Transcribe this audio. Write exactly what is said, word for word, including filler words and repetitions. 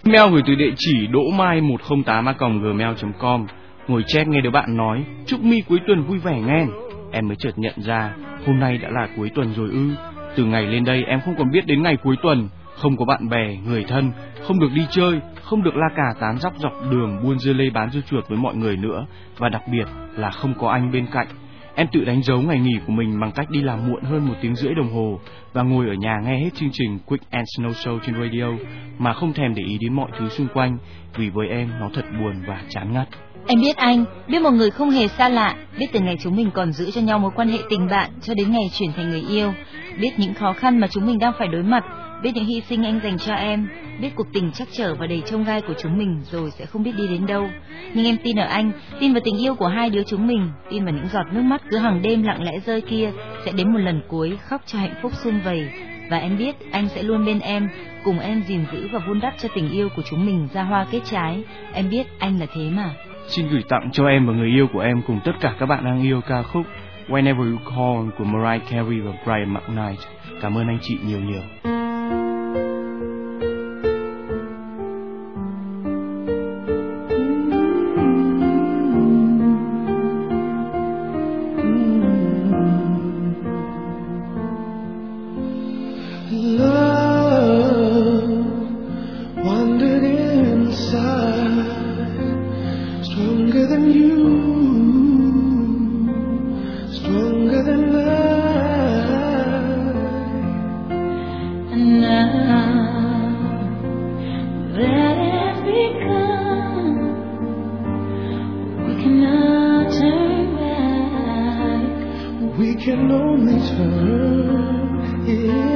Email gửi từ địa chỉ đỗ mai một không tám a còng gmail chấm com. Ngồi chat nghe đứa bạn nói chúc My cuối tuần vui vẻ nghe. Em mới chợt nhận ra hôm nay đã là cuối tuần rồi ư. Từ ngày lên đây em không còn biết đến ngày cuối tuần. Không có bạn bè, người thân, không được đi chơi, không được la cà tán dóc dọc đường buôn dưa lê bán dưa chuột với mọi người nữa. Và đặc biệt là không có anh bên cạnh. Em tự đánh dấu ngày nghỉ của mình bằng cách đi làm muộn hơn một tiếng rưỡi đồng hồ và ngồi ở nhà nghe hết chương trình Quick and Snow Show trên radio mà không thèm để ý đến mọi thứ xung quanh, vì với em nó thật buồn và chán ngắt. Em biết anh, biết một người không hề xa lạ, biết từ ngày chúng mình còn giữ cho nhau mối quan hệ tình bạn cho đến ngày chuyển thành người yêu, biết những khó khăn mà chúng mình đang phải đối mặt, biết những hy sinh anh dành cho em, biết cuộc tình trắc trở và đầy chông gai của chúng mình rồi sẽ không biết đi đến đâu. Nhưng em tin ở anh, tin vào tình yêu của hai đứa chúng mình, tin vào những giọt nước mắt cứ hàng đêm lặng lẽ rơi kia sẽ đến một lần cuối khóc cho hạnh phúc sum vầy. Và em biết anh sẽ luôn bên em, cùng em gìn giữ và vun đắp cho tình yêu của chúng mình ra hoa kết trái. Em biết anh là thế mà. Xin gửi tặng cho em và người yêu của em cùng tất cả các bạn đang yêu ca khúc Whenever You Call của Mariah Carey và Brian McKnight. Cảm ơn anh chị nhiều nhiều. We can only turn it